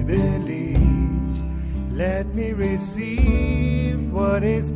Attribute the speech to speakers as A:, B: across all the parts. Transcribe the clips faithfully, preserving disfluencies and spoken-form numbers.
A: believe. Let me receive what is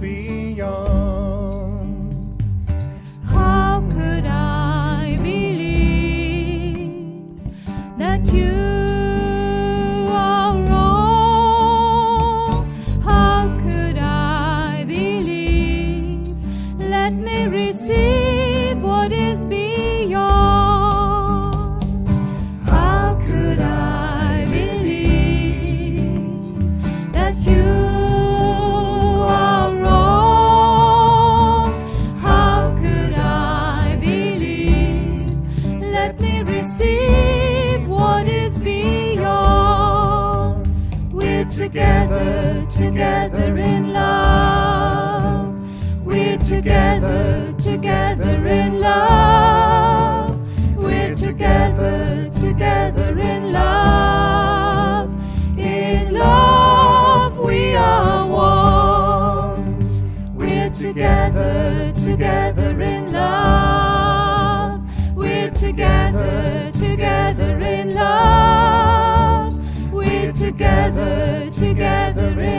A: beyond.
B: How could I believe that you are wrong? How could I believe? Let me receive what is beyond. How could I believe that you are wrong? How could I believe? Let me receive what is beyond. We're together, together in love. We're together, together in love. We're together, together in love. In love we are one. We're together, together in love. We're together, together in love. We're together, together in